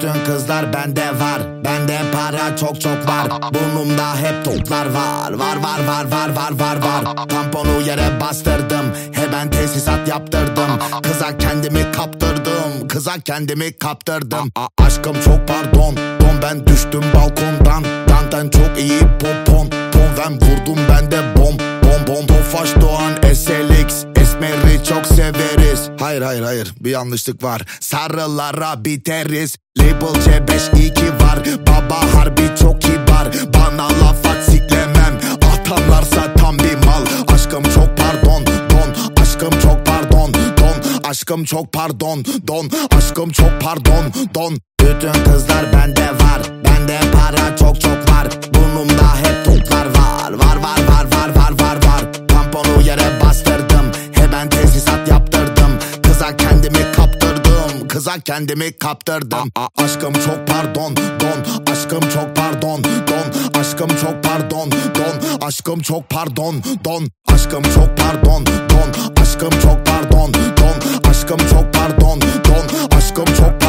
Bütün kızlar bende var, bende para çok çok var. Burnumda hep toplar var, var. Tamponu yere bastırdım, ben tesisat yaptırdım. Kıza kendimi kaptırdım, kıza kendimi kaptırdım. Aşkım çok pardon, ben düştüm balkondan. Danten çok iyi popon, ben vurdum ben de bom. Tofaş Doğan SLX, esmeri çok severiz. Hayır bir yanlışlık var, sarılara biteriz. Label C5-2 var, baba harbi çok kibar. Bana laf at siklemem, atarlarsa tam bir mal. Aşkım çok pardon, aşkım çok pardon, aşkım çok pardon, aşkım çok pardon. Bütün kızlar bende var, bende para çok çok var. Burnumda hep toplar var. Tamponu yere bastırdım, ben tesisat yaptırdım. Kıza kendimi kaptırdım. Aşkım çok pardon, aşkım çok pardon, aşkım çok pardon, aşkım çok pardon, aşkım çok pardon, aşkım çok pardon, aşkım çok pardon, aşkım çok